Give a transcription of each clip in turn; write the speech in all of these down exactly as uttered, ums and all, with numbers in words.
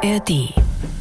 R D.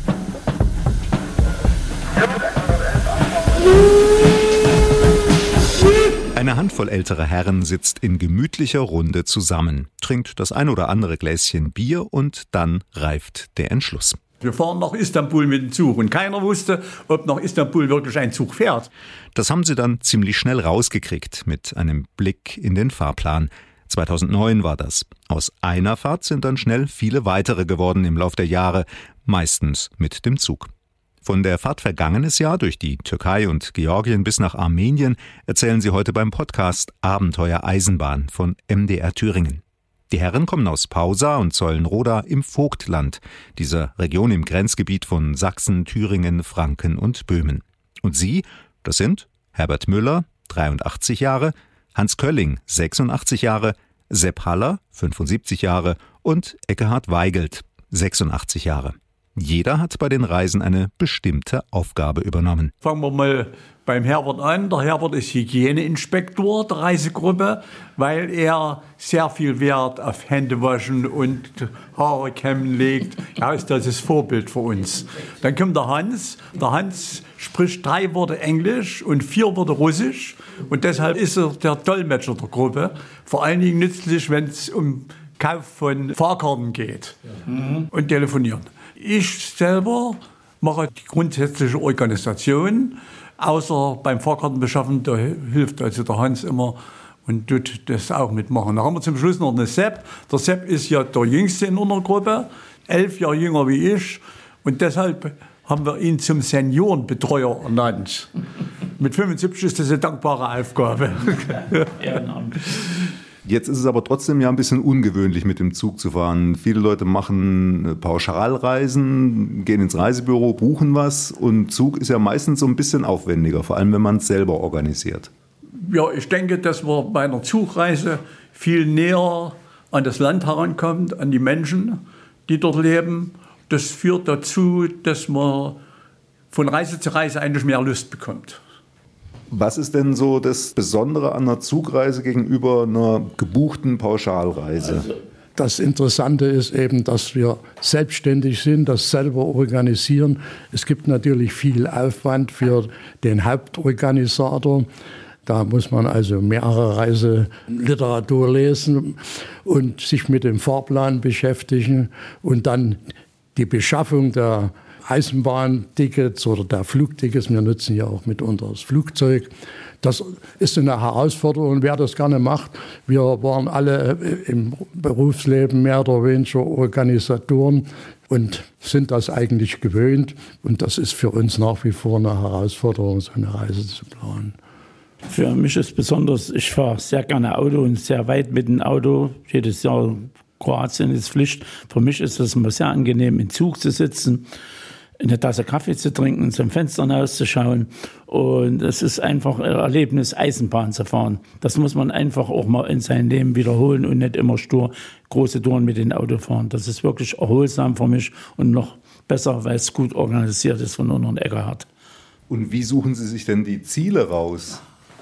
Eine Handvoll älterer Herren sitzt in gemütlicher Runde zusammen, trinkt das ein oder andere Gläschen Bier und dann reift der Entschluss. Wir fahren nach Istanbul mit dem Zug und keiner wusste, ob nach Istanbul wirklich ein Zug fährt. Das haben sie dann ziemlich schnell rausgekriegt mit einem Blick in den Fahrplan. zweitausendneun war das. Aus einer Fahrt sind dann schnell viele weitere geworden im Lauf der Jahre, meistens mit dem Zug. Von der Fahrt vergangenes Jahr durch die Türkei und Georgien bis nach Armenien erzählen sie heute beim Podcast Abenteuer Eisenbahn von M D R Thüringen. Die Herren kommen aus Pausa und Zollenroda im Vogtland, dieser Region im Grenzgebiet von Sachsen, Thüringen, Franken und Böhmen. Und sie, das sind Herbert Müller, dreiundachtzig Jahre, Hans Kölling, sechsundachtzig Jahre, Sepp Haller, fünfundsiebzig Jahre und Ekkehard Weigelt, sechsundachtzig Jahre. Jeder hat bei den Reisen eine bestimmte Aufgabe übernommen. Fangen wir mal beim Herbert an. Der Herbert ist Hygieneinspektor der Reisegruppe, weil er sehr viel Wert auf Händewaschen und Haare kämmen legt. Er ist das Vorbild für uns. Dann kommt der Hans. Der Hans spricht drei Worte Englisch und vier Worte Russisch. Und deshalb ist er der Dolmetscher der Gruppe. Vor allen Dingen nützlich, wenn es um Kauf von Fahrkarten geht mhm. und telefonieren. Ich selber mache die grundsätzliche Organisation, außer beim Fahrkartenbeschaffen, da hilft also der Hans immer und tut das auch mitmachen. Da haben wir zum Schluss noch einen Sepp. Der Sepp ist ja der Jüngste in unserer Gruppe, elf Jahre jünger wie ich und deshalb haben wir ihn zum Seniorenbetreuer ernannt. Mit fünfundsiebzig ist das eine dankbare Aufgabe. Jetzt ist es aber trotzdem ja ein bisschen ungewöhnlich, mit dem Zug zu fahren. Viele Leute machen Pauschalreisen, gehen ins Reisebüro, buchen was und Zug ist ja meistens so ein bisschen aufwendiger, vor allem wenn man es selber organisiert. Ja, ich denke, dass man bei einer Zugreise viel näher an das Land herankommt, an die Menschen, die dort leben. Das führt dazu, dass man von Reise zu Reise eigentlich mehr Lust bekommt. Was ist denn so das Besondere an einer Zugreise gegenüber einer gebuchten Pauschalreise? Also, das Interessante ist eben, dass wir selbstständig sind, das selber organisieren. Es gibt natürlich viel Aufwand für den Hauptorganisator. Da muss man also mehrere Reiseliteratur lesen und sich mit dem Fahrplan beschäftigen und dann die Beschaffung der Eisenbahntickets oder der Flugtickets, wir nutzen ja auch mitunter das Flugzeug. Das ist eine Herausforderung, wer das gerne macht. Wir waren alle im Berufsleben mehr oder weniger Organisatoren und sind das eigentlich gewöhnt. Und das ist für uns nach wie vor eine Herausforderung, so eine Reise zu planen. Für mich ist besonders, ich fahre sehr gerne Auto und sehr weit mit dem Auto. Jedes Jahr Kroatien ist Pflicht. Für mich ist es immer sehr angenehm, im Zug zu sitzen, eine Tasse Kaffee zu trinken, zum Fenster hinauszuschauen. Und es ist einfach ein Erlebnis, Eisenbahn zu fahren. Das muss man einfach auch mal in seinem Leben wiederholen und nicht immer stur große Touren mit dem Auto fahren. Das ist wirklich erholsam für mich und noch besser, weil es gut organisiert ist von unseren Ekkehard. Und wie suchen Sie sich denn die Ziele raus?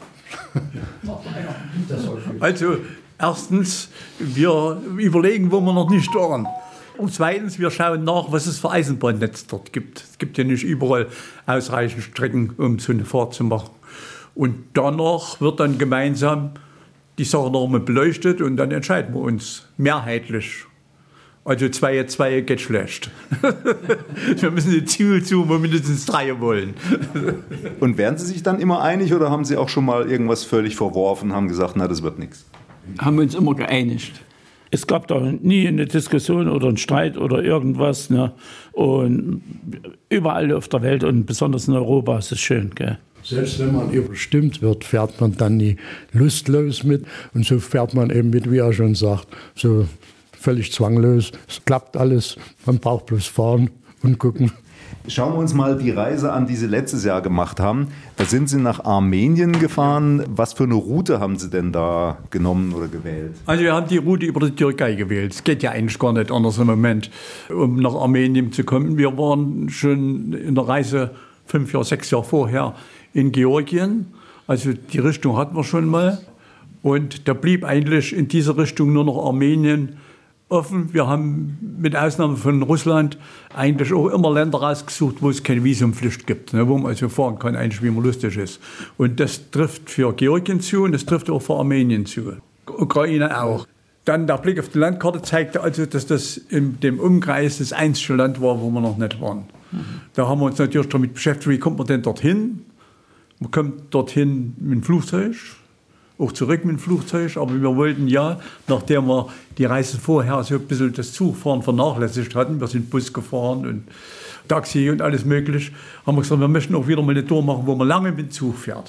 Also erstens, wir überlegen, wo wir noch nicht waren. Und zweitens, wir schauen nach, was es für Eisenbahnnetz dort gibt. Es gibt ja nicht überall ausreichend Strecken, um so eine Fahrt zu machen. Und danach wird dann gemeinsam die Sache nochmal beleuchtet und dann entscheiden wir uns mehrheitlich. Also zwei, zwei geht schlecht. Wir müssen die Ziel zu, wo mindestens drei wollen. Und werden Sie sich dann immer einig oder haben Sie auch schon mal irgendwas völlig verworfen, haben gesagt, na, das wird nichts? Haben wir uns immer geeinigt. Es gab da nie eine Diskussion oder einen Streit oder irgendwas. Ne? Und überall auf der Welt und besonders in Europa ist es schön. Gell? Selbst wenn man überstimmt wird, fährt man dann nie lustlos mit. Und so fährt man eben mit, wie er schon sagt, so völlig zwanglos. Es klappt alles, man braucht bloß fahren und gucken. Schauen wir uns mal die Reise an, die Sie letztes Jahr gemacht haben. Da sind Sie nach Armenien gefahren. Was für eine Route haben Sie denn da genommen oder gewählt? Also wir haben die Route über die Türkei gewählt. Es geht ja eigentlich gar nicht anders im Moment, um nach Armenien zu kommen. Wir waren schon in der Reise fünf Jahre, sechs Jahre vorher in Georgien. Also die Richtung hatten wir schon mal. Und da blieb eigentlich in dieser Richtung nur noch Armenien offen. Wir haben mit Ausnahme von Russland eigentlich auch immer Länder rausgesucht, wo es keine Visumpflicht gibt, ne, wo man also fahren kann, eigentlich wie man lustig ist. Und das trifft für Georgien zu und das trifft auch für Armenien zu. Ukraine auch. Dann der Blick auf die Landkarte zeigte also, dass das in dem Umkreis das einzige Land war, wo wir noch nicht waren. Mhm. Da haben wir uns natürlich damit beschäftigt, wie kommt man denn dorthin? Man kommt dorthin mit dem Flugzeug, auch zurück mit dem Flugzeug, aber wir wollten ja, nachdem wir die Reise vorher so ein bisschen das Zugfahren vernachlässigt hatten, wir sind Bus gefahren und Taxi und alles möglich, haben wir gesagt, wir möchten auch wieder mal eine Tour machen, wo man lange mit dem Zug fährt.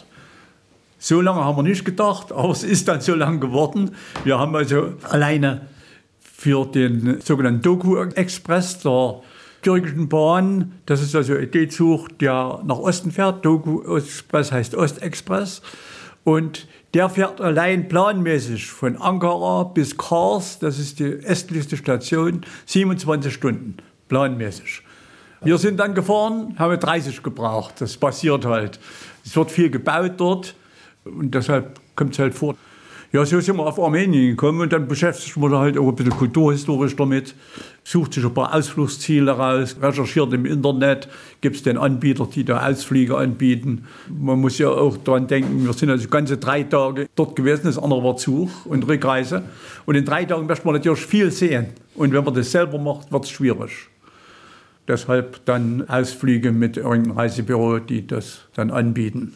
So lange haben wir nicht gedacht, aber es ist dann so lang geworden. Wir haben also alleine für den sogenannten Doku-Express der türkischen Bahn, das ist also ein D-Zug, der nach Osten fährt, Doku-Express heißt Ostexpress, und der fährt allein planmäßig von Ankara bis Kars, das ist die östlichste Station, siebenundzwanzig Stunden, planmäßig. Wir sind dann gefahren, haben dreißig gebraucht, das passiert halt. Es wird viel gebaut dort. Und deshalb kommt es halt vor. Ja, so sind wir auf Armenien gekommen und dann beschäftigt man da halt auch ein bisschen kulturhistorisch damit, sucht sich ein paar Ausflugsziele raus, recherchiert im Internet, gibt es den Anbieter, die da Ausflüge anbieten. Man muss ja auch daran denken, wir sind also ganze drei Tage dort gewesen, das andere war Zug und Rückreise. Und in drei Tagen möchte man natürlich viel sehen. Und wenn man das selber macht, wird es schwierig. Deshalb dann Ausflüge mit irgendeinem Reisebüro, die das dann anbieten.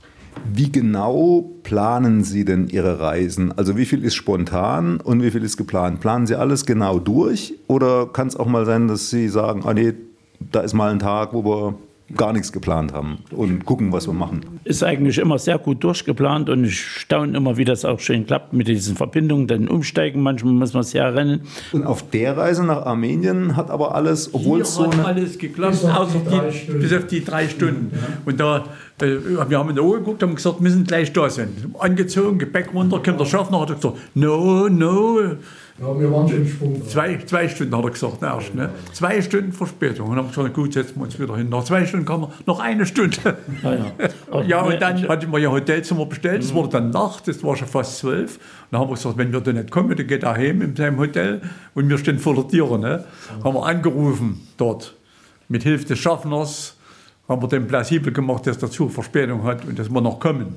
Wie genau planen Sie denn Ihre Reisen? Also wie viel ist spontan und wie viel ist geplant? Planen Sie alles genau durch oder kann es auch mal sein, dass Sie sagen, ah nee, da ist mal ein Tag, wo wir gar nichts geplant haben und gucken, was wir machen? Ist eigentlich immer sehr gut durchgeplant und ich staune immer, wie das auch schön klappt mit diesen Verbindungen, dann umsteigen, manchmal muss man sehr rennen. Und auf der Reise nach Armenien hat aber alles, obwohl es so hat eine... alles geklappt, außer die, bis auf die drei Stunden. Und da, äh, wir haben in der Uhr geguckt, haben gesagt, wir müssen gleich da sein. Angezogen, Gepäck runter, kommt der Schaffner, hat gesagt, no, no. Ja, wir waren schon Sprung. Zwei, zwei Stunden hat er gesagt, erst, ne? Zwei Stunden Verspätung. Und dann haben wir gesagt, gut, setzen wir uns wieder hin. Nach zwei Stunden kam er, noch eine Stunde. Ja, ja. Ja, und dann hatten wir ja Hotelzimmer bestellt. Es wurde dann Nacht, es war schon fast zwölf. Und dann haben wir gesagt, wenn wir da nicht kommen, dann geht er heim in seinem Hotel. Und wir stehen vor der Tür. Ne? Haben wir angerufen dort. Mit Hilfe des Schaffners haben wir den plausibel gemacht, dass der Zug Verspätung hat und dass wir noch kommen.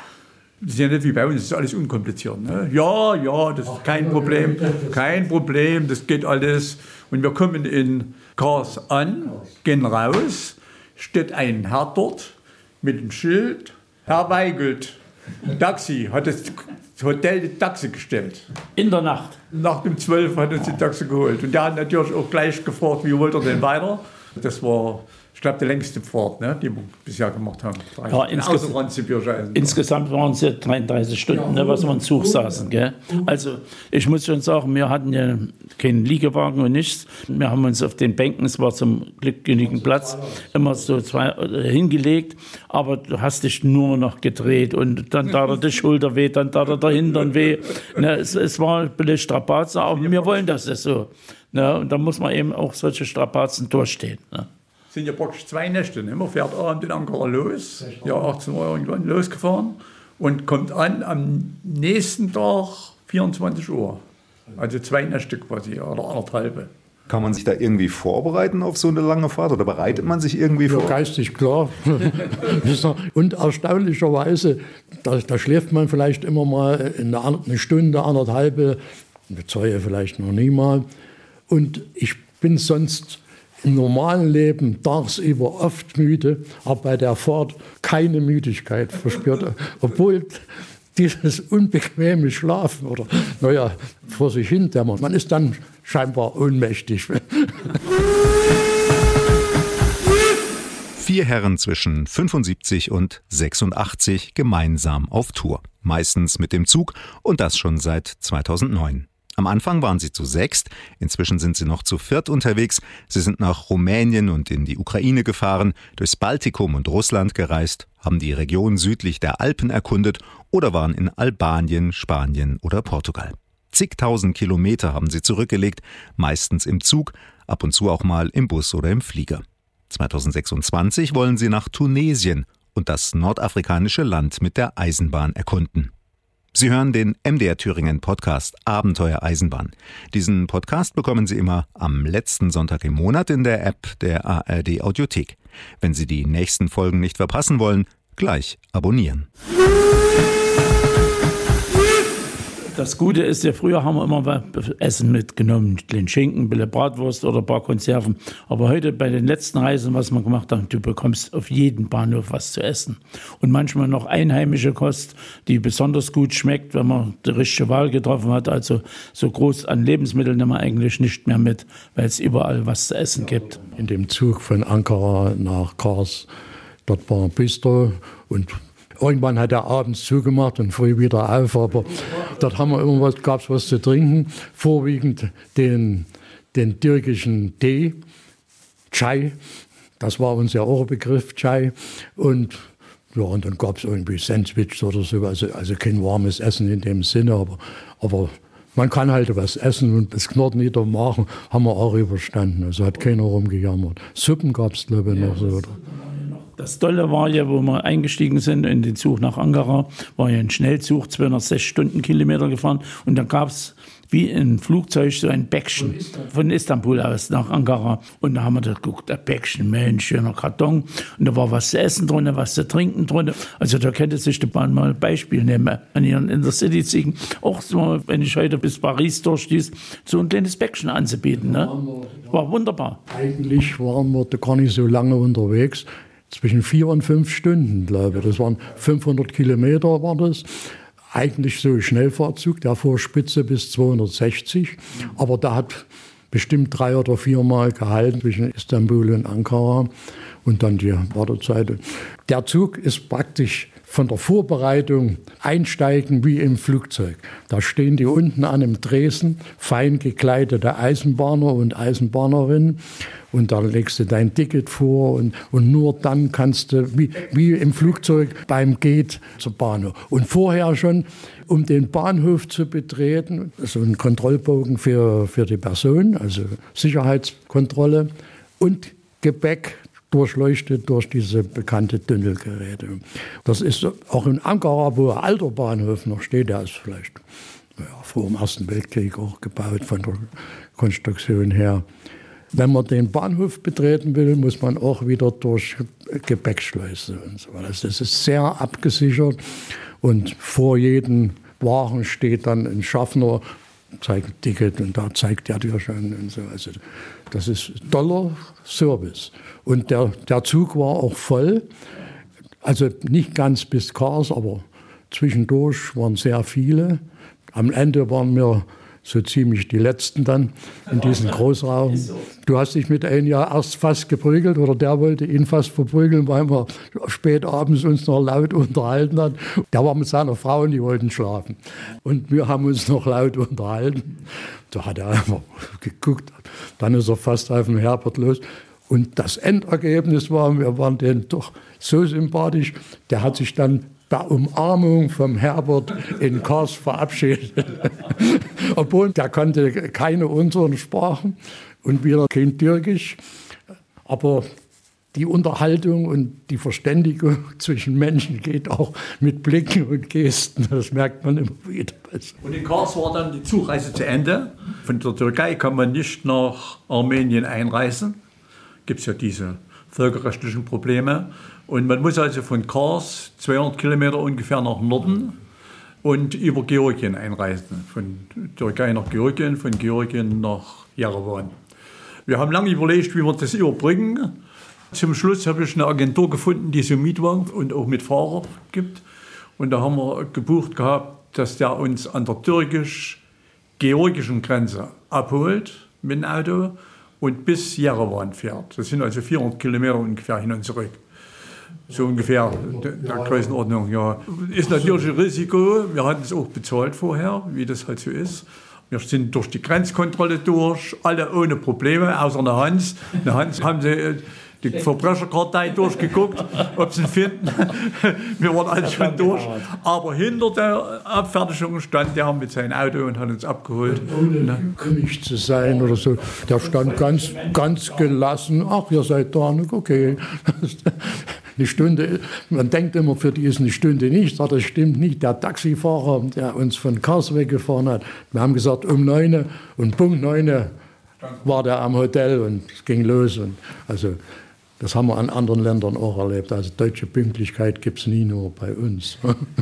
Das ist ja nicht wie bei uns, das ist alles unkompliziert. Ne? Ja, ja, das ist kein Problem, kein Problem, das geht alles. Und wir kommen in Kars an, gehen raus, steht ein Herr dort mit dem Schild, Herr Weigelt, Taxi, hat das Hotel die Taxi gestellt. In der Nacht? Nach dem zwölf hat uns die Taxi geholt. Und der hat natürlich auch gleich gefragt, wie wollt ihr denn weiter? Das war... Ich glaube, die längste Fahrt, ne, die wir bisher gemacht haben. Ja, insges insgesamt waren es ja dreiunddreißig Stunden, ne, was wir im Zug saßen. Gell? Also ich muss schon sagen, wir hatten ja keinen Liegewagen und nichts. Wir haben uns auf den Bänken, es war zum Glück genügend Platz, immer so zwei, äh, hingelegt. Aber du hast dich nur noch gedreht und dann tat er die Schulter weh, dann tat er der Hintern weh. Ne, es, es war ein bisschen Strapazen, aber wir wollen das so. Ne, und da muss man eben auch solche Strapazen durchstehen. Ne. Sind ja praktisch zwei Nächte. Ne? Man fährt abends in Ankara los, ja achtzehn Uhr irgendwann losgefahren und kommt an am nächsten Tag vierundzwanzig Uhr. Also zwei Nächte quasi oder anderthalb. Kann man sich da irgendwie vorbereiten auf so eine lange Fahrt oder bereitet man sich irgendwie vor? Ja, geistig klar. Und erstaunlicherweise, da, da schläft man vielleicht immer mal eine, eine Stunde, anderthalb, eine Zehe vielleicht noch nie mal. Und ich bin sonst im normalen Leben tagsüber oft müde, aber bei der Fahrt keine Müdigkeit verspürt, obwohl dieses unbequeme Schlafen oder, naja, vor sich hin dämmert. Man ist dann scheinbar ohnmächtig. Vier Herren zwischen fünfundsiebzig und sechsundachtzig gemeinsam auf Tour. Meistens mit dem Zug und das schon seit zweitausendneun. Am Anfang waren sie zu sechst, inzwischen sind sie noch zu viert unterwegs. Sie sind nach Rumänien und in die Ukraine gefahren, durchs Baltikum und Russland gereist, haben die Region südlich der Alpen erkundet oder waren in Albanien, Spanien oder Portugal. Zigtausend Kilometer haben sie zurückgelegt, meistens im Zug, ab und zu auch mal im Bus oder im Flieger. zweitausendsechsundzwanzig wollen sie nach Tunesien und das nordafrikanische Land mit der Eisenbahn erkunden. Sie hören den M D R Thüringen Podcast Abenteuer Eisenbahn. Diesen Podcast bekommen Sie immer am letzten Sonntag im Monat in der App der A R D Audiothek. Wenn Sie die nächsten Folgen nicht verpassen wollen, gleich abonnieren. Das Gute ist ja, früher haben wir immer Essen mitgenommen, den Schinken, ein bisschen Bratwurst oder ein paar Konserven. Aber heute bei den letzten Reisen, was wir gemacht haben, du bekommst auf jedem Bahnhof was zu essen. Und manchmal noch einheimische Kost, die besonders gut schmeckt, wenn man die richtige Wahl getroffen hat. Also so groß an Lebensmitteln nehmen wir eigentlich nicht mehr mit, weil es überall was zu essen gibt. In dem Zug von Ankara nach Kars, dort war ein Bistro und irgendwann hat er abends zugemacht und früh wieder auf, aber dort haben wir immer was, gab es was zu trinken, vorwiegend den, den türkischen Tee, Chai, das war uns ja auch ein Begriff, Chai, und, ja, und dann gab es irgendwie Sandwiches oder so, also, also kein warmes Essen in dem Sinne, aber, aber man kann halt was essen und das Knurren nicht am Magen haben wir auch überstanden, also hat keiner rumgejammert. Suppen gab es, glaube ich, noch so, oder? Das Tolle war ja, wo wir eingestiegen sind in den Zug nach Ankara, war ja ein Schnellzug, zweihundertsechs Stundenkilometer gefahren. Und dann gab es wie ein Flugzeug so ein Bäckchen von Istanbul aus nach Ankara. Und da haben wir da geguckt, ein Bäckchen, Mensch, schöner Karton. Und da war was zu essen drin, was zu trinken drin. Also da könnte sich die Bahn mal ein Beispiel nehmen an ihren Intercity-Ziegen. Auch so, wenn ich heute bis Paris durchstieß, so ein kleines Bäckchen anzubieten. Ne? War wunderbar. Eigentlich waren wir da gar nicht so lange unterwegs. Zwischen vier und fünf Stunden, glaube ich. Das waren fünfhundert Kilometer, war das. Eigentlich so ein Schnellfahrzug, der fuhr Spitze bis zweihundertsechzig. Aber der hat bestimmt drei oder viermal gehalten zwischen Istanbul und Ankara. Und dann die Wartezeit. Der Zug ist praktisch von der Vorbereitung einsteigen wie im Flugzeug. Da stehen die unten an einem Tresen, fein gekleidete Eisenbahner und Eisenbahnerinnen. Und da legst du dein Ticket vor und, und nur dann kannst du, wie, wie im Flugzeug beim Gate zur Bahnhof. Und vorher schon, um den Bahnhof zu betreten, so ein Kontrollbogen für, für die Person, also Sicherheitskontrolle und Gepäck durchleuchtet durch diese bekannte Tunnelgeräte. Das ist auch in Ankara, wo ein alter Bahnhof noch steht, der ist vielleicht ja, vor dem Ersten Weltkrieg auch gebaut von der Konstruktion her. Wenn man den Bahnhof betreten will, muss man auch wieder durch Gepäckschleuse und so weiter. Das ist sehr abgesichert und vor jedem Wagen steht dann ein Schaffner, zeigt ein Ticket und da zeigt er dir schon und so. Also das ist toller Service. Und der, der Zug war auch voll, also nicht ganz bis Kars, aber zwischendurch waren sehr viele. Am Ende waren wir so ziemlich die Letzten dann in diesem Großraum. Du hast dich mit einem ja erst fast geprügelt oder der wollte ihn fast verprügeln, weil wir spät abends uns noch laut unterhalten haben. Der war mit seiner Frau und die wollten schlafen. Und wir haben uns noch laut unterhalten. Da hat er einfach geguckt. Dann ist er fast auf den Herbert los. Und das Endergebnis war, wir waren denen doch so sympathisch, der hat sich dann der Umarmung vom Herbert in Kars verabschiedet. Obwohl der kannte keine unseren Sprachen und wieder kein Türkisch. Aber die Unterhaltung und die Verständigung zwischen Menschen geht auch mit Blicken und Gesten. Das merkt man immer wieder. Und in Kars war dann die Zugreise zu Ende. Von der Türkei kann man nicht nach Armenien einreisen. Gibt es ja diese völkerrechtlichen Probleme. Und man muss also von Kars zweihundert Kilometer ungefähr nach Norden und über Georgien einreisen. Von Türkei nach Georgien, von Georgien nach Jerewan. Wir haben lange überlegt, wie wir das überbrücken. Zum Schluss habe ich eine Agentur gefunden, die so Mietwagen und auch mit Fahrer gibt. Und da haben wir gebucht gehabt, dass der uns an der türkisch-georgischen Grenze abholt mit dem Auto und bis Jerewan fährt. Das sind also vierhundert Kilometer ungefähr hin und zurück. So ungefähr der Größenordnung, ja. Ist natürlich ein Risiko. Wir hatten es auch bezahlt vorher, wie das halt so ist. Wir sind durch die Grenzkontrolle durch, alle ohne Probleme, außer der Hans. Der Hans haben sie die Verbrecherkartei durchgeguckt, ob sie ihn finden. Wir waren alle schon durch. Aber hinter der Abfertigung stand der mit seinem Auto und hat uns abgeholt. Ohne König zu sein oder so. Der stand ganz, ganz gelassen. Ach, ihr seid da, okay. eine Stunde, man denkt immer, für die ist eine Stunde nichts, aber das stimmt nicht. Der Taxifahrer, der uns von Karlsruhe gefahren hat, wir haben gesagt um neun und Punkt neun war der am Hotel und es ging los. Und also das haben wir an anderen Ländern auch erlebt. Also deutsche Pünktlichkeit gibt es nie nur bei uns.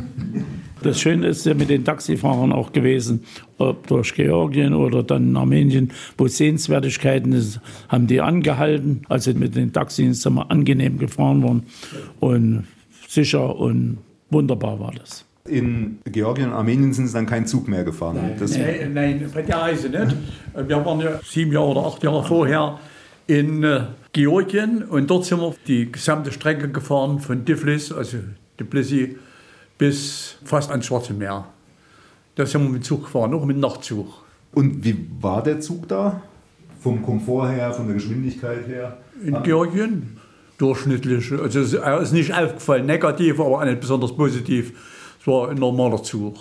Das Schöne ist ja mit den Taxifahrern auch gewesen, ob durch Georgien oder dann in Armenien, wo Sehenswertigkeiten ist, haben die angehalten. Also mit den Taxis sind wir angenehm gefahren worden und sicher und wunderbar war das. In Georgien und Armenien sind Sie dann keinen Zug mehr gefahren? Nein, das nein, nein, bei der Reise nicht. Wir waren ja sieben Jahre oder acht Jahre vorher in äh, Georgien und dort sind wir die gesamte Strecke gefahren von Tiflis, also Tbilisi, bis fast ans Schwarze Meer. Da sind wir mit dem Zug gefahren, auch mit dem Nachtzug. Und wie war der Zug da? Vom Komfort her, von der Geschwindigkeit her? In Georgien durchschnittlich. Also es ist nicht aufgefallen, negativ, aber auch nicht besonders positiv. Es war ein normaler Zug.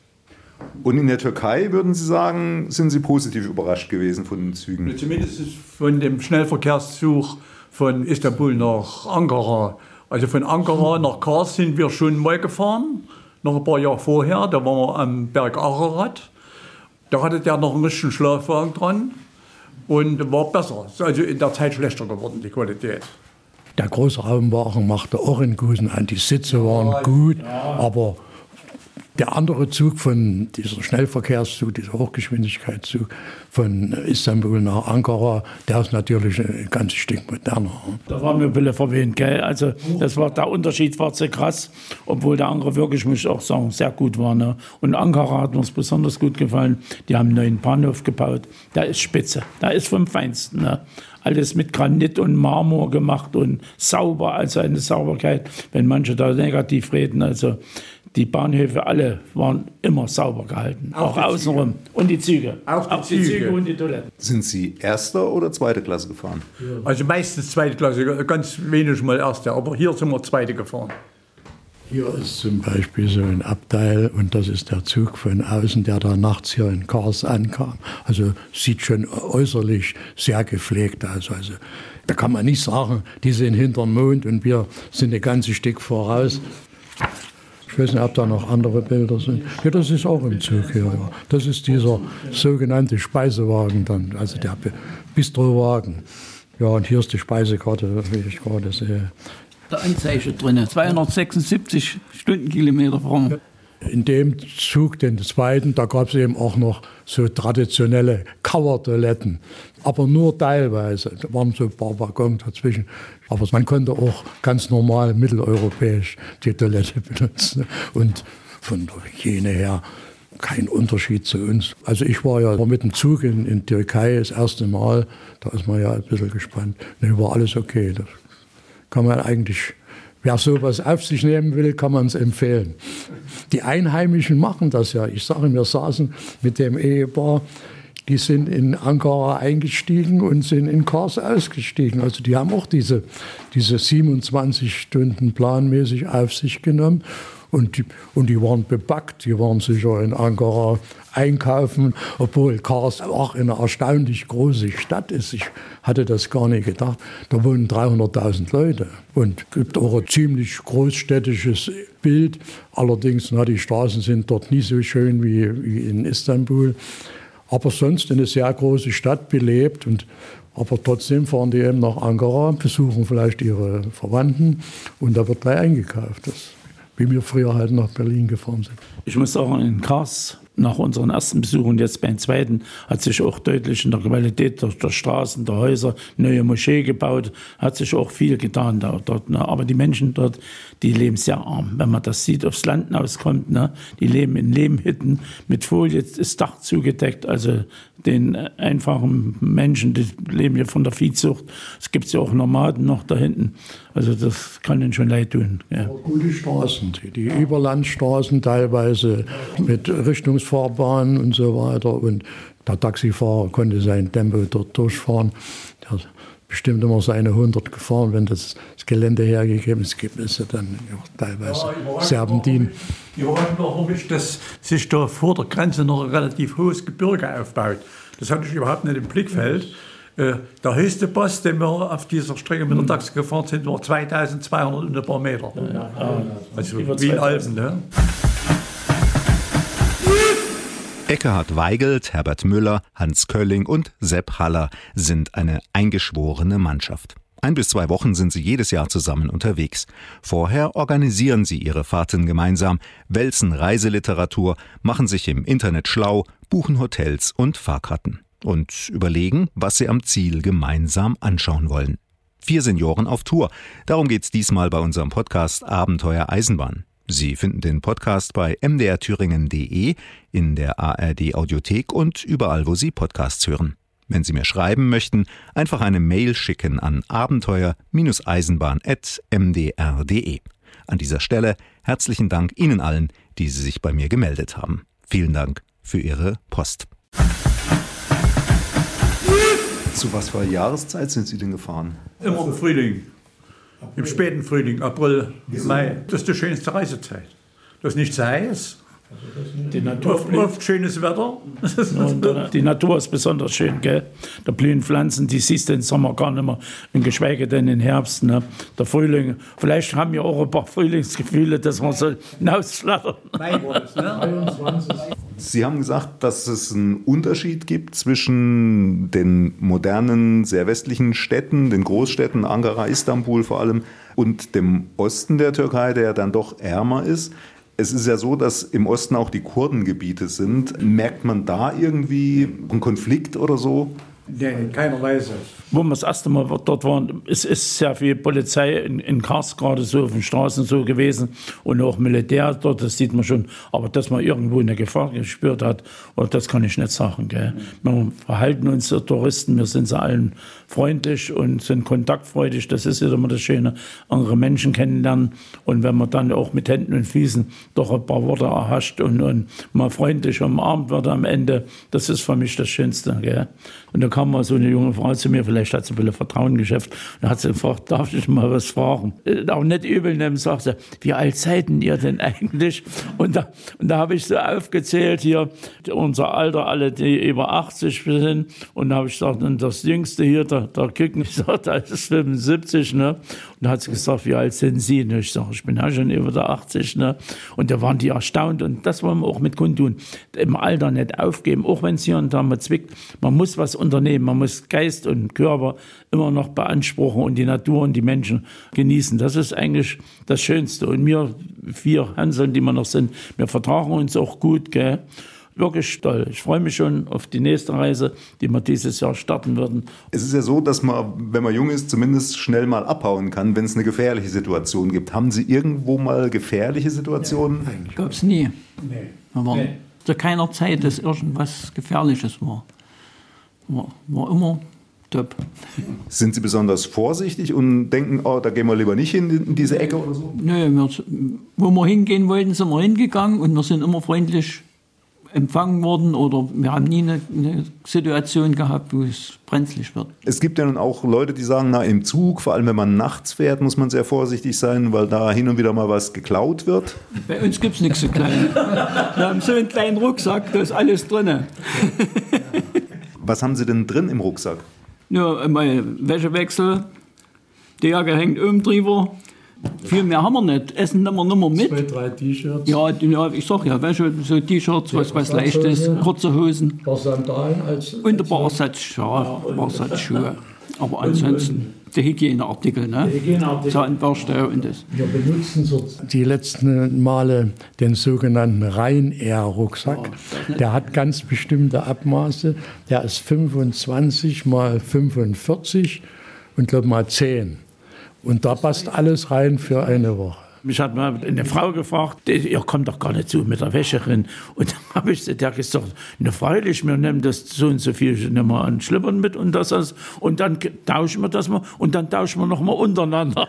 Und in der Türkei, würden Sie sagen, sind Sie positiv überrascht gewesen von den Zügen? Zumindest von dem Schnellverkehrszug von Istanbul nach Ankara. Also von Ankara nach Kars sind wir schon mal gefahren, noch ein paar Jahre vorher. Da waren wir am Berg Ararat. Da hatte der noch einen richtigen Schlafwagen dran und war besser. Ist also in der Zeit schlechter geworden, die Qualität. Der Großraumwagen machte auch einen guten an. Die Sitze waren ja gut, ja. Aber der andere Zug von dieser Schnellverkehrszug, dieser Hochgeschwindigkeitszug von Istanbul nach Ankara, der ist natürlich ein ganzes Stück moderner. Da waren wir ein bisschen verwöhnt, gell? Also das war, der Unterschied war sehr krass, obwohl der andere wirklich, muss ich auch sagen, sehr gut war. Ne? Und Ankara hat uns besonders gut gefallen. Die haben einen neuen Bahnhof gebaut. Der ist spitze, der ist vom Feinsten. Ne? Alles mit Granit und Marmor gemacht und sauber, also eine Sauberkeit, wenn manche da negativ reden, also die Bahnhöfe alle waren immer sauber gehalten, auch, auch außenrum. Und die Züge. Auch die, auch die Züge. Züge und die Toiletten. Sind Sie erster oder zweite Klasse gefahren? Also meistens zweite Klasse, ganz wenig mal erste, aber hier sind wir zweite gefahren. Hier ist zum Beispiel so ein Abteil und das ist der Zug von außen, der da nachts hier in Kars ankam. Also sieht schon äußerlich sehr gepflegt aus. Also da kann man nicht sagen, die sind hinterm Mond und wir sind ein ganzes Stück voraus. Ich weiß nicht, ob da noch andere Bilder sind. Ja, das ist auch im Zug hier. Ja. Das ist dieser sogenannte Speisewagen dann, also der Bistrowagen. Ja, und hier ist die Speisekarte, wie ich gerade sehe. Der Anzeige drin, zweihundertsechsundsiebzig Stundenkilometer fahren. In dem Zug, den zweiten, da gab es eben auch noch so traditionelle Kauertoiletten, aber nur teilweise. Da waren so ein paar Waggons dazwischen. Aber man konnte auch ganz normal mitteleuropäisch die Toilette benutzen. Und von der Hygiene her kein Unterschied zu uns. Also ich war ja mit dem Zug in, in Türkei das erste Mal. Da ist man ja ein bisschen gespannt. Ne, war alles okay. Das kann man eigentlich... Wer sowas auf sich nehmen will, kann man es empfehlen. Die Einheimischen machen das ja. Ich sage, wir saßen mit dem Ehepaar, die sind in Ankara eingestiegen und sind in Kars ausgestiegen. Also die haben auch diese, diese siebenundzwanzig Stunden planmäßig auf sich genommen. Und die, und die waren bepackt, die waren sicher in Ankara einkaufen, obwohl Kars auch eine erstaunlich große Stadt ist. Ich hatte das gar nicht gedacht. Da wohnen dreihunderttausend Leute und es gibt auch ein ziemlich großstädtisches Bild. Allerdings, na, die Straßen sind dort nicht so schön wie, wie in Istanbul. Aber sonst eine sehr große Stadt, belebt. Und, aber trotzdem fahren die eben nach Ankara, besuchen vielleicht ihre Verwandten und da wird gleich eingekauft. Das, wie wir früher halt nach Berlin gefahren sind. Ich muss sagen, in Kars, nach unseren ersten Besuchen und jetzt beim zweiten, hat sich auch deutlich in der Qualität der, der Straßen, der Häuser, neue Moschee gebaut, hat sich auch viel getan da, dort. Ne? Aber die Menschen dort, die leben sehr arm. Wenn man das sieht, aufs Land hinauskommt, ne? Die leben in Lehmhütten, mit Folie ist das Dach zugedeckt. Also den einfachen Menschen, die leben ja von der Viehzucht. Es gibt ja auch Nomaden noch da hinten. Also das kann ihnen schon leid tun. Ja. Gute Straßen, die Überlandstraßen teilweise mit Richtungsfahrbahnen und so weiter. Und der Taxifahrer konnte sein Tempo dort durchfahren. Der hat bestimmt immer seine hundert gefahren, wenn das, das Gelände hergegeben ist. Gibt es ja dann auch teilweise ja, Serpentinen. Die waren doch nicht, dass sich da vor der Grenze noch ein relativ hohes Gebirge aufbaut. Das hatte ich überhaupt nicht im Blickfeld. Äh, der höchste Post, den wir auf dieser Strecke mit der Taxe gefahren sind, war zweitausendzweihundert und ein paar Meter. Ja, ja. Also wie in Alpen. Ne? Ekkehard Weigelt, Herbert Müller, Hans Kölling und Sepp Haller sind eine eingeschworene Mannschaft. Ein bis zwei Wochen sind sie jedes Jahr zusammen unterwegs. Vorher organisieren sie ihre Fahrten gemeinsam, wälzen Reiseliteratur, machen sich im Internet schlau, buchen Hotels und Fahrkarten und überlegen, was sie am Ziel gemeinsam anschauen wollen. Vier Senioren auf Tour. Darum geht's diesmal bei unserem Podcast Abenteuer Eisenbahn. Sie finden den Podcast bei m d r thüringen punkt d e, in der A R D Audiothek und überall, wo Sie Podcasts hören. Wenn Sie mir schreiben möchten, einfach eine Mail schicken an abenteuer Eisenbahn at m d r punkt d e. An dieser Stelle herzlichen Dank Ihnen allen, die Sie sich bei mir gemeldet haben. Vielen Dank für Ihre Post. Zu was für einer Jahreszeit sind Sie denn gefahren? Immer im Frühling. Im späten Frühling, April, Mai. Das ist die schönste Reisezeit. Das ist nicht zu heiß. Die Natur oft, oft schönes Wetter. Ja, die Natur ist besonders schön, gell? Da blühen Pflanzen, die siehst du im Sommer gar nicht mehr, und geschweige denn im Herbst. Ne? Der Frühling, vielleicht haben wir auch ein paar Frühlingsgefühle, dass wir so hinausflattern. Sie haben gesagt, dass es einen Unterschied gibt zwischen den modernen, sehr westlichen Städten, den Großstädten, Ankara, Istanbul vor allem, und dem Osten der Türkei, der dann doch ärmer ist. Es ist ja so, dass im Osten auch die Kurdengebiete sind. Merkt man da irgendwie einen Konflikt oder so? Nee, in keiner Weise. Wo wir das erste Mal dort waren, es ist sehr viel Polizei in, in Kars gerade so auf den Straßen so gewesen und auch Militär dort, das sieht man schon. Aber dass man irgendwo eine Gefahr gespürt hat, das kann ich nicht sagen. Gell. Wir verhalten uns so Touristen, wir sind so allen freundlich und sind kontaktfreudig. Das ist immer das Schöne, andere Menschen kennenlernen. Und wenn man dann auch mit Händen und Füßen doch ein paar Worte erhascht und, und mal freundlich umarmt wird am Ende, das ist für mich das Schönste. Gell. Und da kam mal so eine junge Frau zu mir, vielleicht hat sie ein bisschen Vertrauen geschäft, und hat sie gefragt, darf ich mal was fragen? Auch nicht übel nehmen, sagt sie, wie alt seid denn ihr denn eigentlich? Und da, und da habe ich so aufgezählt, hier, unser Alter, alle, die über achtzig sind, und da habe ich gesagt, und das Jüngste hier, der, der Küken, ich sage, da ist fünfundsiebzig, ne? Und da hat sie gesagt, wie alt sind Sie? Und ich sage, ich bin ja schon über der achtzig, ne? Und da waren die erstaunt, und das wollen wir auch mit kundtun. Im Alter nicht aufgeben, auch wenn es hier und da mal zwickt. Man muss was unternehmen, man muss Geist und Körper immer noch beanspruchen und die Natur und die Menschen genießen. Das ist eigentlich das Schönste. Und wir vier Hanseln, die wir noch sind, wir vertragen uns auch gut, gell? Wirklich toll. Ich freue mich schon auf die nächste Reise, die wir dieses Jahr starten würden. Es ist ja so, dass man, wenn man jung ist, zumindest schnell mal abhauen kann, wenn es eine gefährliche Situation gibt. Haben Sie irgendwo mal gefährliche Situationen? Ja, gab es nie. Nee. Aber nee. Zu keiner Zeit, dass irgendwas Gefährliches war. War, war immer top. Sind Sie besonders vorsichtig und denken, oh, da gehen wir lieber nicht hin in diese Ecke oder so? Nö, wir, wo wir hingehen wollten, sind wir hingegangen, und wir sind immer freundlich empfangen worden, oder wir haben nie eine, eine Situation gehabt, wo es brenzlig wird. Es gibt ja nun auch Leute, die sagen, na, im Zug, vor allem wenn man nachts fährt, muss man sehr vorsichtig sein, weil da hin und wieder mal was geklaut wird. Bei uns gibt es nichts zu klauen. Wir haben so einen kleinen Rucksack, da ist alles drin. Was haben Sie denn drin im Rucksack? Ja, mein Wäschewechsel, die Jacke hängt oben drüber. Viel mehr haben wir nicht. Essen nehmen wir nicht mehr mit. Zwei, drei T-Shirts. Ja, ja, ich sag ja, Wäsche, so T-Shirts, was, was Leichtes, kurze Hosen. Ein paar Sandalen als, und ein paar Ersatz, ja, ein paar Ersatzschuhe. Aber ansonsten die Hygieneartikel, ne? Hygieneartikel. Zahnbürste und das. Wir benutzen so die letzten Male den sogenannten Ryanair-Rucksack. Oh, der hat ganz bestimmte Abmaße. Der ist fünfundzwanzig mal fünfundvierzig und glaube mal zehn. Und da passt alles rein für eine Woche. Mich hat mal eine Frau gefragt, ihr kommt doch gar nicht zu mit der Wäscherin. Und dann habe ich der gesagt, na freilich, wir nehmen das so und so viel, nehmen wir an Schlippern mit und das, das und dann tauschen wir das mal und dann tauschen wir noch mal untereinander.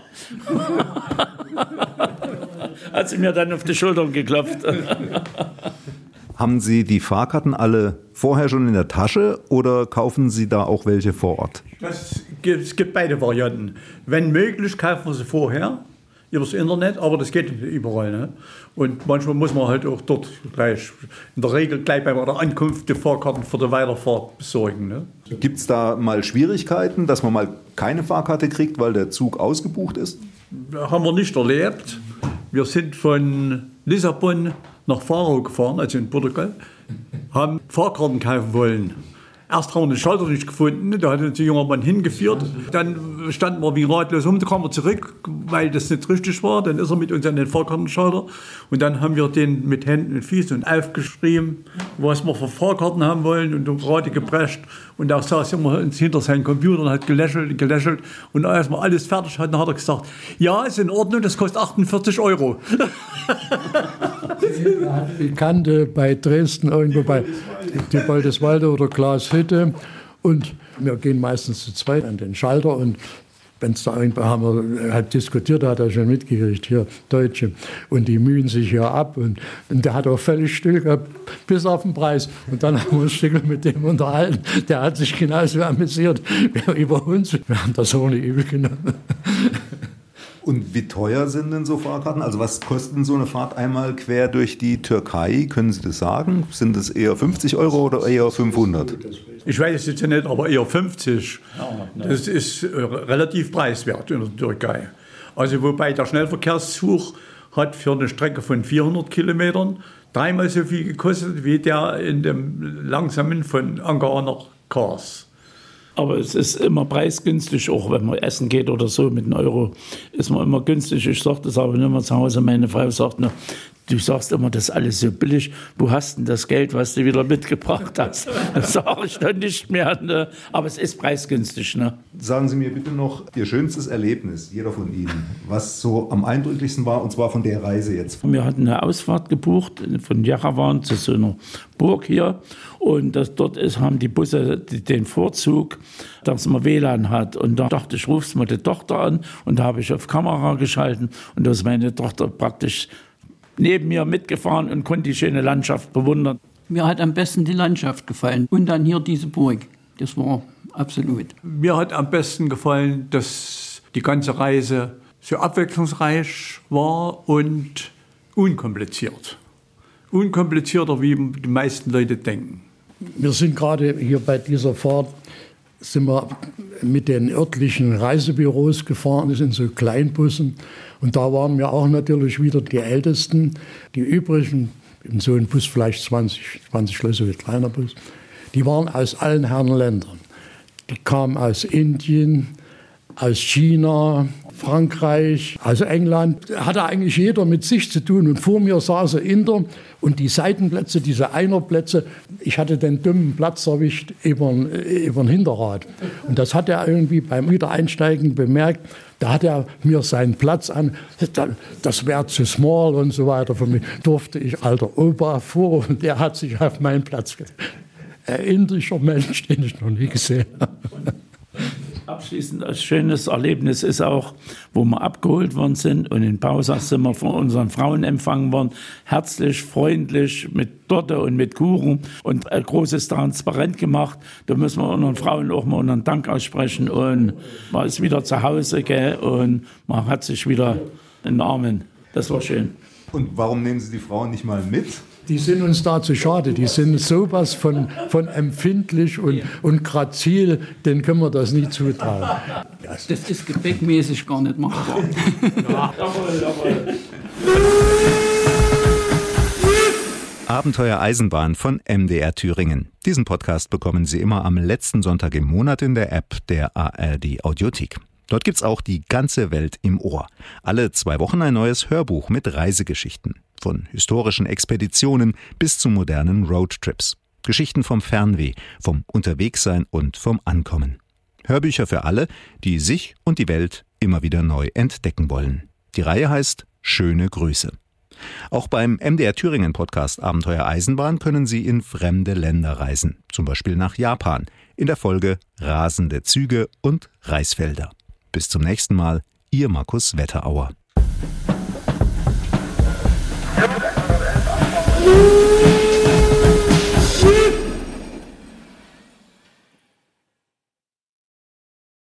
Hat sie mir dann auf die Schultern geklopft. Haben Sie die Fahrkarten alle vorher schon in der Tasche oder kaufen Sie da auch welche vor Ort? Das gibt, es gibt beide Varianten. Wenn möglich, kaufen wir sie vorher. übers Internet, aber das geht nicht überall. Ne? Und manchmal muss man halt auch dort gleich, in der Regel gleich bei der Ankunft die Fahrkarten für die Weiterfahrt besorgen. Ne? Gibt es da mal Schwierigkeiten, dass man mal keine Fahrkarte kriegt, weil der Zug ausgebucht ist? Haben wir nicht erlebt. Wir sind von Lissabon nach Faro gefahren, also in Portugal, haben Fahrkarten kaufen wollen. Erst haben wir den Schalter nicht gefunden, da hat uns ein junger Mann hingeführt. Dann standen wir wie ratlos um, da kamen wir zurück, weil das nicht richtig war. Dann ist er mit uns an den Fahrkartenschalter und dann haben wir den mit Händen und Füßen aufgeschrieben, was wir für Fahrkarten haben wollen und gerade geprescht. Und da saß immer hinter seinem Computer und hat gelächelt und gelächelt. Und als wir alles fertig hatten, hat er gesagt, ja, ist in Ordnung, das kostet achtundvierzig Euro. Ich kannte bei Dresden irgendwo bei Waldeswalde oder Glashütte und wir gehen meistens zu zweit an den Schalter und wenn es da irgendwo haben wir halt diskutiert, da hat er schon mitgekriegt, hier Deutsche und die mühen sich hier ab und, und der hat auch völlig still gehabt, bis auf den Preis und dann haben wir uns Stückel mit dem unterhalten, der hat sich genauso amüsiert über uns, wir haben das ohne übel genommen. Und wie teuer sind denn so Fahrkarten? Also was kostet so eine Fahrt einmal quer durch die Türkei? Können Sie das sagen? Sind es eher fünfzig Euro oder eher fünfhundert? Ich weiß es jetzt nicht, aber eher fünfzig. Das ist relativ preiswert in der Türkei. Also wobei der Schnellverkehrszug hat für eine Strecke von vierhundert Kilometern dreimal so viel gekostet wie der in dem langsamen von Ankara nach Kars. Aber es ist immer preisgünstig, auch wenn man essen geht oder so mit einem Euro, ist man immer günstig. Ich sage das aber nicht mehr zu Hause. Meine Frau sagt nur, du sagst immer, das ist alles so billig. Wo hast denn das Geld, was du wieder mitgebracht hast? Das sage ich dann nicht mehr. Ne? Aber es ist preisgünstig. Ne? Sagen Sie mir bitte noch Ihr schönstes Erlebnis, jeder von Ihnen, was so am eindrücklichsten war, und zwar von der Reise jetzt. Wir hatten eine Ausfahrt gebucht von Jerewan zu so einer Burg hier. Und das, dort ist, haben die Busse den Vorzug, dass man W L A N hat. Und da dachte ich, rufst mal die Tochter an. Und da habe ich auf Kamera geschalten. Und da ist meine Tochter praktisch neben mir mitgefahren und konnte die schöne Landschaft bewundern. Mir hat am besten die Landschaft gefallen. Und dann hier diese Burg. Das war absolut. Mir hat am besten gefallen, dass die ganze Reise so abwechslungsreich war und unkompliziert. Unkomplizierter, wie die meisten Leute denken. Wir sind gerade hier bei dieser Fahrt, sind wir mit den örtlichen Reisebüros gefahren, das sind so Kleinbussen. Und da waren wir auch natürlich wieder die Ältesten. Die übrigen, in so einem Bus vielleicht zwanzig, zwanzig Schlösser, ein kleiner Bus, die waren aus allen Herren Ländern. Die kamen aus Indien, aus China, Frankreich, also England. Hatte eigentlich jeder mit sich zu tun. Und vor mir saß ein Inder und die Seitenplätze, diese Einerplätze, ich hatte den dummen Platz erwischt über den Hinterrad. Und das hat er irgendwie beim Wiedereinsteigen bemerkt. Da hat er mir seinen Platz an, das wäre zu small und so weiter. Für mich durfte ich alter Opa vor und der hat sich auf meinen Platz gesetzt. Ein indischer Mensch, den ich noch nie gesehen habe. Abschließend ein schönes Erlebnis ist auch, wo wir abgeholt worden sind und in Pausach sind wir von unseren Frauen empfangen worden. Herzlich, freundlich, mit Torte und mit Kuchen und ein großes Transparent gemacht. Da müssen wir unseren Frauen auch mal unseren Dank aussprechen und man ist wieder zu Hause, gell, und man hat sich wieder in den Armen. Das war schön. Und warum nehmen Sie die Frauen nicht mal mit? Die sind uns da zu schade. Die sind sowas von, von empfindlich und, und grazil, denen können wir das nie zutrauen. Das ist gepäckmäßig gar nicht machbar. Ja, jawohl, jawohl. Abenteuer Eisenbahn von M D R Thüringen. Diesen Podcast bekommen Sie immer am letzten Sonntag im Monat in der App der A R D Audiothek. Dort gibt's auch die ganze Welt im Ohr. Alle zwei Wochen ein neues Hörbuch mit Reisegeschichten. Von historischen Expeditionen bis zu modernen Roadtrips. Geschichten vom Fernweh, vom Unterwegssein und vom Ankommen. Hörbücher für alle, die sich und die Welt immer wieder neu entdecken wollen. Die Reihe heißt Schöne Grüße. Auch beim M D R Thüringen Podcast Abenteuer Eisenbahn können Sie in fremde Länder reisen. Zum Beispiel nach Japan. In der Folge Rasende Züge und Reisfelder. Bis zum nächsten Mal, Ihr Markus Wetterauer. Woo!